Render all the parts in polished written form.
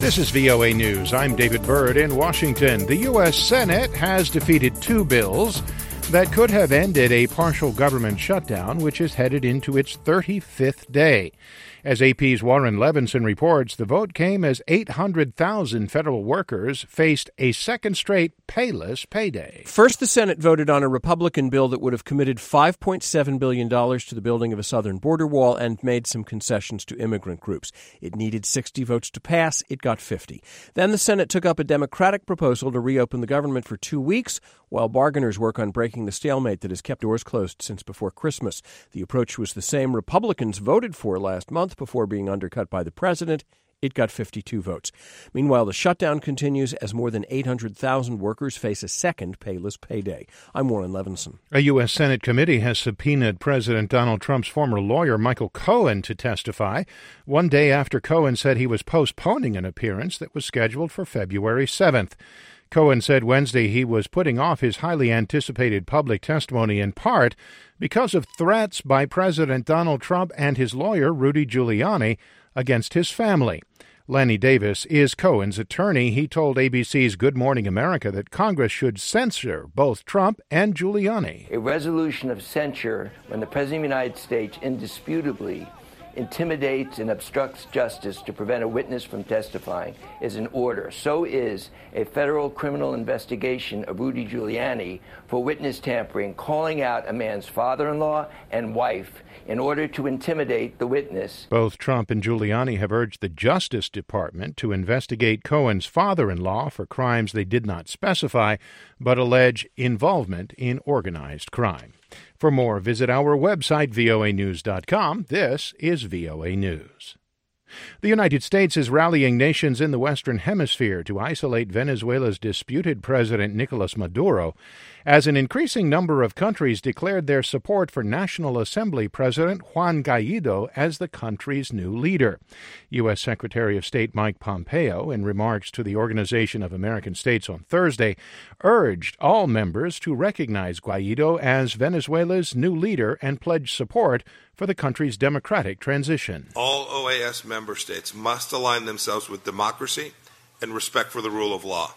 This is VOA News. I'm David Byrd in Washington. The U.S. Senate has defeated two bills that could have ended a partial government shutdown, which is headed into its 35th day. As AP's Warren Levinson reports, the vote came as 800,000 federal workers faced a second straight payless payday. First, the Senate voted on a Republican bill that would have committed $5.7 billion to the building of a southern border wall and made some concessions to immigrant groups. It needed 60 votes to pass. It got 50. Then the Senate took up a Democratic proposal to reopen the government for 2 weeks while bargainers work on breaking the stalemate that has kept doors closed since before Christmas. The approach was the same Republicans voted for last month before being undercut by the president. It got 52 votes. Meanwhile, the shutdown continues as more than 800,000 workers face a second payless payday. I'm Warren Levinson. A U.S. Senate committee has subpoenaed President Donald Trump's former lawyer, Michael Cohen, to testify, one day after Cohen said he was postponing an appearance that was scheduled for February 7th. Cohen said Wednesday he was putting off his highly anticipated public testimony in part because of threats by President Donald Trump and his lawyer, Rudy Giuliani, against his family. Lanny Davis is Cohen's attorney. He told ABC's Good Morning America that Congress should censure both Trump and Giuliani. A resolution of censure when the President of the United States indisputably intimidates and obstructs justice to prevent a witness from testifying is in order. So is a federal criminal investigation of Rudy Giuliani for witness tampering, calling out a man's father-in-law and wife in order to intimidate the witness. Both Trump and Giuliani have urged the Justice Department to investigate Cohen's father-in-law for crimes they did not specify, but allege involvement in organized crime. For more, visit our website, voanews.com. This is VOA News. The United States is rallying nations in the Western Hemisphere to isolate Venezuela's disputed president Nicolas Maduro, as an increasing number of countries declared their support for National Assembly President Juan Guaido as the country's new leader. U.S. Secretary of State Mike Pompeo, in remarks to the Organization of American States on Thursday, urged all members to recognize Guaido as Venezuela's new leader and pledge support for the country's democratic transition. All OAS member states must align themselves with democracy and respect for the rule of law.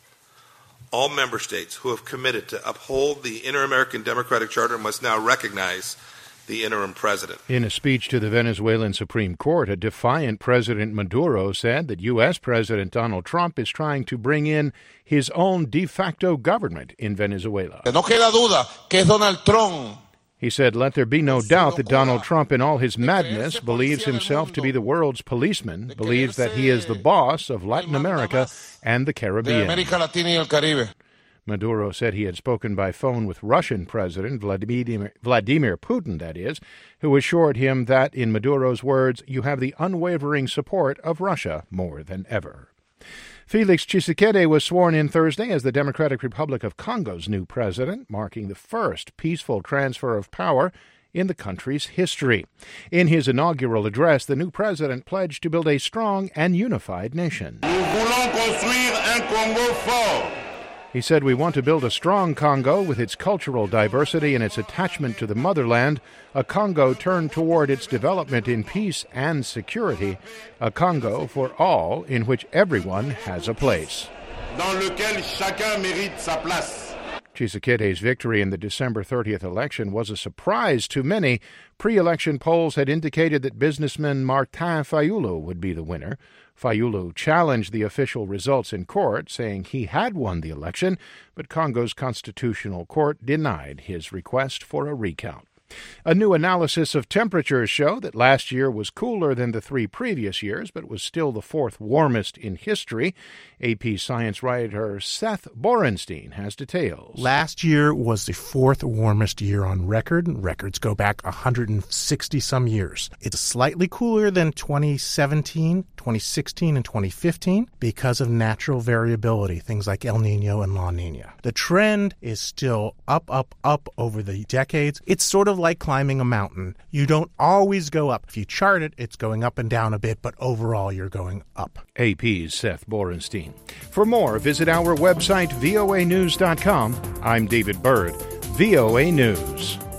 All member states who have committed to uphold the Inter-American Democratic Charter must now recognize the interim president. In a speech to the Venezuelan Supreme Court, a defiant President Maduro said that U.S. President Donald Trump is trying to bring in his own de facto government in Venezuela. No queda duda que es Donald Trump. He said, "Let there be no doubt that Donald Trump, in all his madness, believes himself to be the world's policeman, believes that he is the boss of Latin America and the Caribbean." Maduro said he had spoken by phone with Russian President Vladimir Putin, that is, who assured him that, in Maduro's words, "you have the unwavering support of Russia more than ever." Felix Tshisekedi was sworn in Thursday as the Democratic Republic of Congo's new president, marking the first peaceful transfer of power in the country's history. In his inaugural address, the new president pledged to build a strong and unified nation. He said, "We want to build a strong Congo with its cultural diversity and its attachment to the motherland, a Congo turned toward its development in peace and security, a Congo for all in which everyone has a place." Dans lequel chacun mérite sa place. Tshisekedi's victory in the December 30th election was a surprise to many. Pre-election polls had indicated that businessman Martin Fayulu would be the winner. Fayulu challenged the official results in court, saying he had won the election, but Congo's constitutional court denied his request for a recount. A new analysis of temperatures show that last year was cooler than the 3 previous years, but was still the 4th warmest in history. AP science writer Seth Borenstein has details. Last year was the 4th warmest year on record. Records go back 160-some years. It's slightly cooler than 2017, 2016, and 2015 because of natural variability, things like El Nino and La Nina. The trend is still up over the decades. It's sort of like climbing a mountain. You don't always go up. If you chart it, it's going up and down a bit, but overall you're going up. AP's Seth Borenstein. For more, visit our website, voanews.com. I'm David Byrd, VOA News.